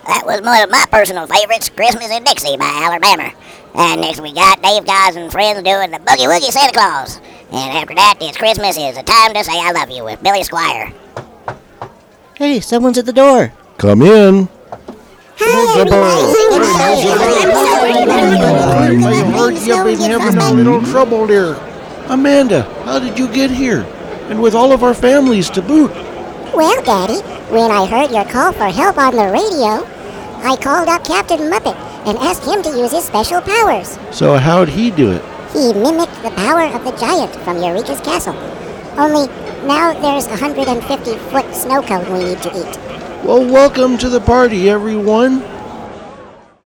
That was one of my personal favorites, Christmas in Dixie by Alabama. And next we got Dave Goz and friends doing the Boogie Woogie Santa Claus. And after that, it's Christmas is a time to say I love you with Billy Squire. Hey, someone's at the door. Come in. I heard you've been having a little trouble there. Amanda, how did you get here? And with all of our families to boot. Well, Daddy, when I heard your call for help on the radio, I called up Captain Muppet and asked him to use his special powers. So how'd he do it? He mimicked the power of the giant from Eureka's castle. Only now there's a 150-foot snow cone we need to eat. Well, welcome to the party, everyone.